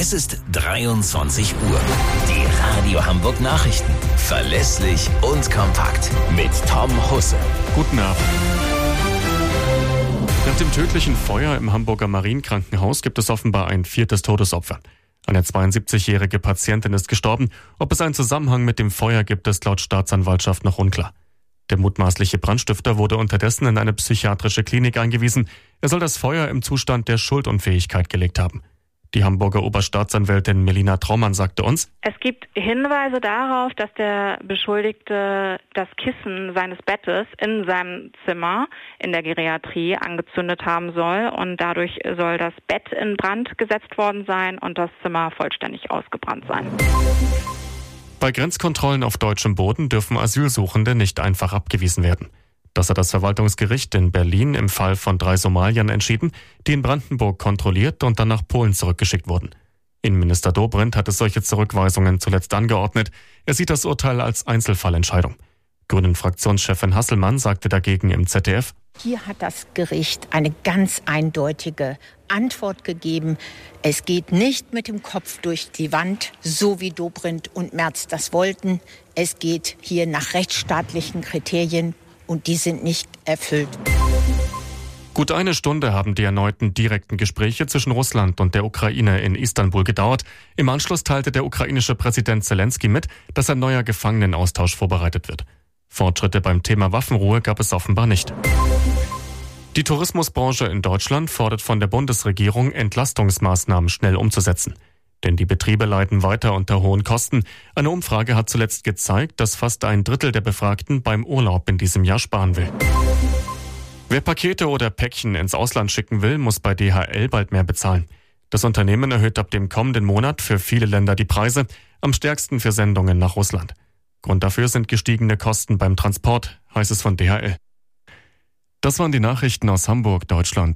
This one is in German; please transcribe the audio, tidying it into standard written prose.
Es ist 23 Uhr. Die Radio Hamburg Nachrichten. Verlässlich und kompakt. Mit Tom Husse. Guten Abend. Nach dem tödlichen Feuer im Hamburger Marienkrankenhaus gibt es offenbar ein 4. Todesopfer. Eine 72-jährige Patientin ist gestorben. Ob es einen Zusammenhang mit dem Feuer gibt, ist laut Staatsanwaltschaft noch unklar. Der mutmaßliche Brandstifter wurde unterdessen in eine psychiatrische Klinik eingewiesen. Er soll das Feuer im Zustand der Schuldunfähigkeit gelegt haben. Die Hamburger Oberstaatsanwältin Melina Traumann sagte uns: Es gibt Hinweise darauf, dass der Beschuldigte das Kissen seines Bettes in seinem Zimmer in der Geriatrie angezündet haben soll und dadurch soll das Bett in Brand gesetzt worden sein und das Zimmer vollständig ausgebrannt sein. Bei Grenzkontrollen auf deutschem Boden dürfen Asylsuchende nicht einfach abgewiesen werden. Das hat das Verwaltungsgericht in Berlin im Fall von 3 Somaliern entschieden, die in Brandenburg kontrolliert und dann nach Polen zurückgeschickt wurden. Innenminister Dobrindt hat es solche Zurückweisungen zuletzt angeordnet. Er sieht das Urteil als Einzelfallentscheidung. Grünen-Fraktionschefin Hasselmann sagte dagegen im ZDF: Hier hat das Gericht eine ganz eindeutige Antwort gegeben. Es geht nicht mit dem Kopf durch die Wand, so wie Dobrindt und Merz das wollten. Es geht hier nach rechtsstaatlichen Kriterien und die sind nicht erfüllt. Gut eine Stunde haben die erneuten direkten Gespräche zwischen Russland und der Ukraine in Istanbul gedauert. Im Anschluss teilte der ukrainische Präsident Zelensky mit, dass ein neuer Gefangenenaustausch vorbereitet wird. Fortschritte beim Thema Waffenruhe gab es offenbar nicht. Die Tourismusbranche in Deutschland fordert von der Bundesregierung, Entlastungsmaßnahmen schnell umzusetzen. Denn die Betriebe leiden weiter unter hohen Kosten. Eine Umfrage hat zuletzt gezeigt, dass fast 1/3 der Befragten beim Urlaub in diesem Jahr sparen will. Wer Pakete oder Päckchen ins Ausland schicken will, muss bei DHL bald mehr bezahlen. Das Unternehmen erhöht ab dem kommenden Monat für viele Länder die Preise, am stärksten für Sendungen nach Russland. Grund dafür sind gestiegene Kosten beim Transport, heißt es von DHL. Das waren die Nachrichten aus Hamburg, Deutschland.